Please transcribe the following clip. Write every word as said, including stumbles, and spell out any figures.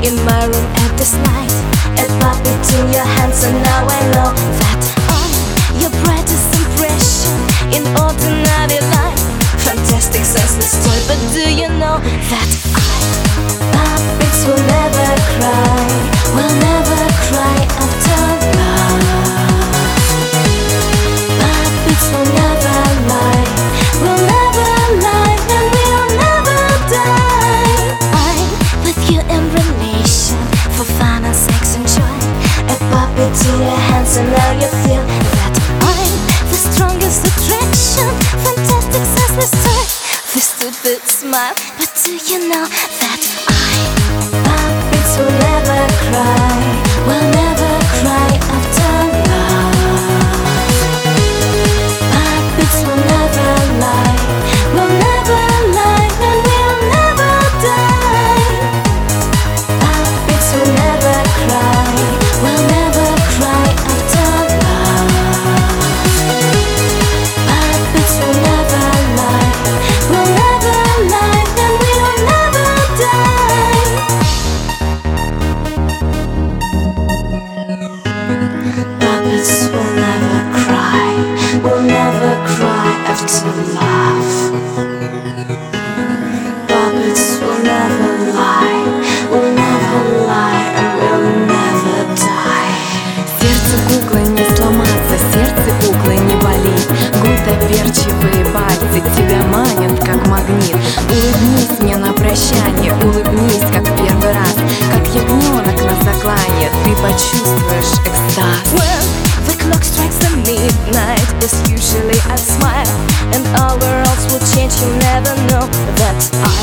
in my room at this night. A puppet in your hands, and now I know that I'm your brightest impression in ordinary life. Fantastic, senseless toy, but do you know that I puppets will never cry, will never cry after love. Puppets will never lie, will never lie, and will never die. I'm with you in relation for fun and sex and joy. A puppet in your hands, and now you feel that I'm the strongest attraction. Fantastic, senseless toy, the stupid smile, but do you know that I puppets will never cry, will never cry after love. Puppets will never lie, will never lie, and will never die. Puppets will never cry, will never cry after love. Puppets will never lie, will never lie, and will never die. Puppets will never cry, will never cry after love. Puppets will never lie, will never lie, and will never die. Сердце куклы не сломаться, сердце куклы не болит. Густо-перчивые пальцы тебя манят, как магнит. Улыбнись мне на прощание, улыбнись, как первый раз. Как ягненок на заклане, ты почувствуешь экстаз. When the clock strikes the midnight, it's usually I smile, and all the worlds will change. You'll never know that I